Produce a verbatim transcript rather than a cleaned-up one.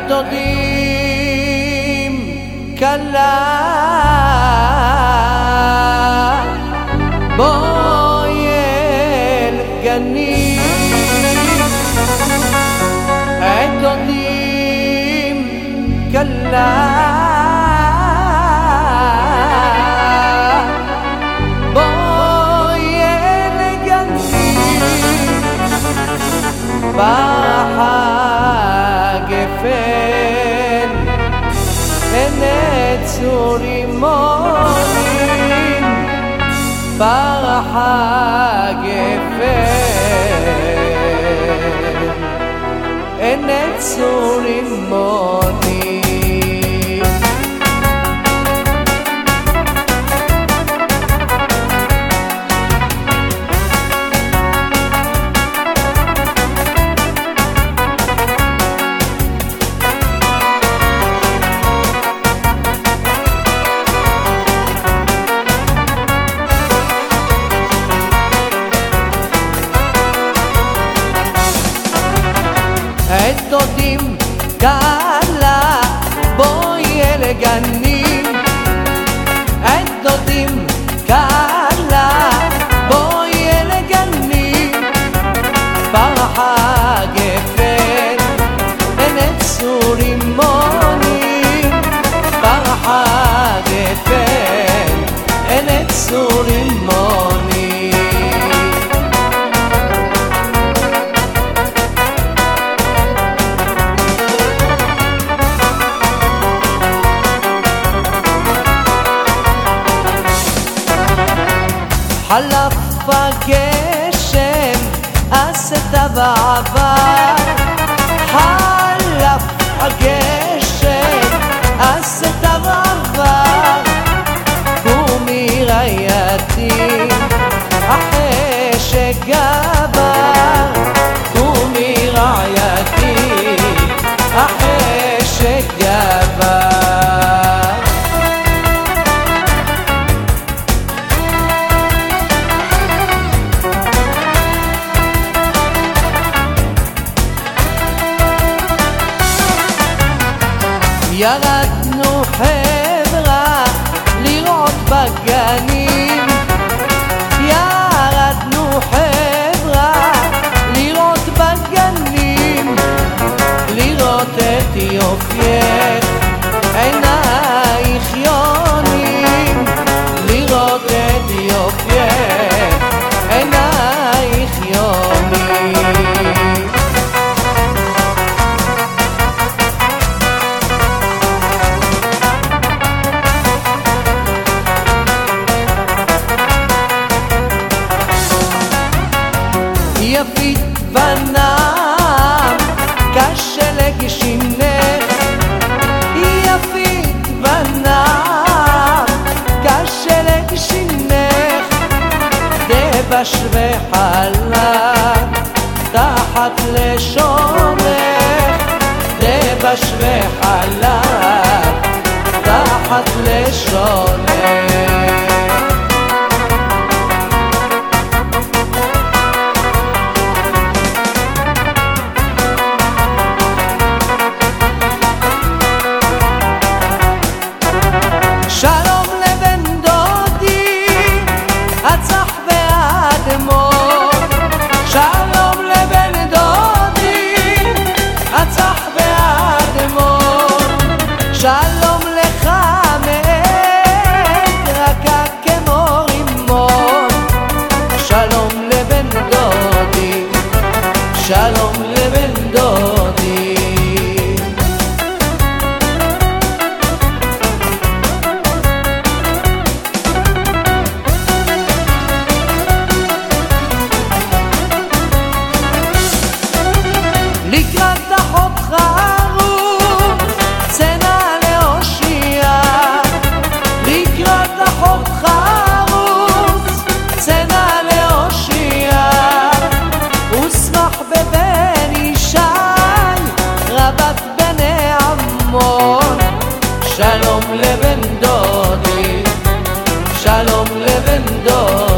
דודים כלה בואי אל גני את דודים כלה בואי אל גני בחג אפל צורים מונים בחג אפל צורים מונים את דודים כלה בואי אל גני את דודים כלה בואי אל גני בחג אפל צורים מונים בחג אפל צורים מונים חלף הגשם עשתה בעבר חלף הגשם עשתה בעבר ומרעייתי אחרי שגבר ומרעייתי אחרי שגבר ירדנו חברה לראות בגנים ירדנו חברה לראות בגנים לראות את יופייך עינייך יונים לראות את יופייך עינייך יונים יפית בנם קשה לגשינך יפית בנם קשה לגשינך דבש וחלק תחת לשונך דבש וחלק תחת לשונך שלום לבן דודי הצח ואדמון שלום לבן דודי הצח ואדמון שלום לך מאת רכה כמו רימון שלום לבן דודי שלום לבן דודי לקראת אחות חרוץ צנע להושיע לקראת אחות חרוץ צנע להושיע ושמח בבן ישי רבת בני עמון שלום לבן דודי שלום לבן דודי